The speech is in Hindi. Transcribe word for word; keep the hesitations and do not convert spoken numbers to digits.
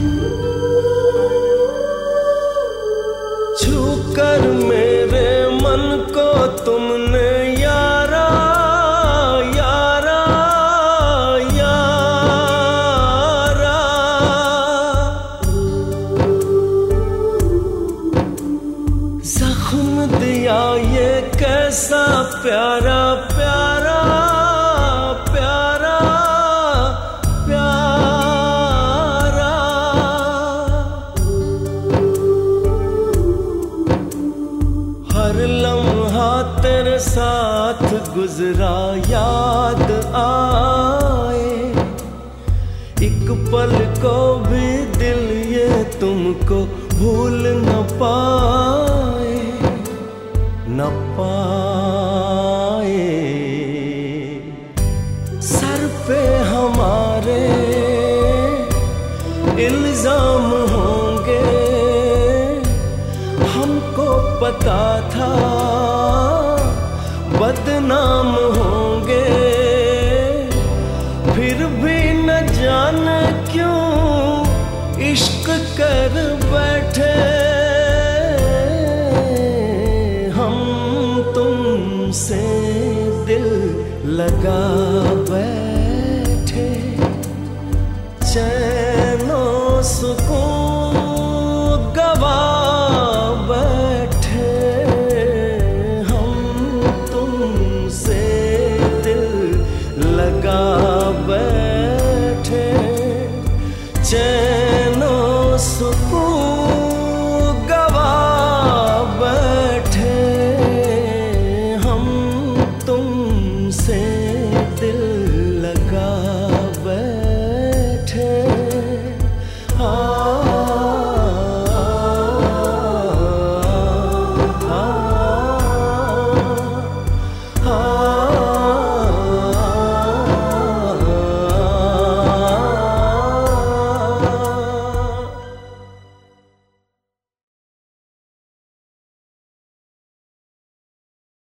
छूकर मेरे मन को तुमने यारा यारा यारा, जख्म दिया ये कैसा प्यारा प्यारा प्यारा प्यारा। हर लम्हा तेरे साथ गुजरा याद आए, एक पल को भी दिल ये तुमको भूल न पाए न पाए। सर पे हमारे इल्जाम होंगे, हमको पता था बदनाम होंगे, फिर भी न जाने क्यों इश्क कर बैठे हम, तुमसे दिल लगा बैठे। चैनो सुकून गवा बैठे हम, तुमसे दिल लगा बैठे। चैन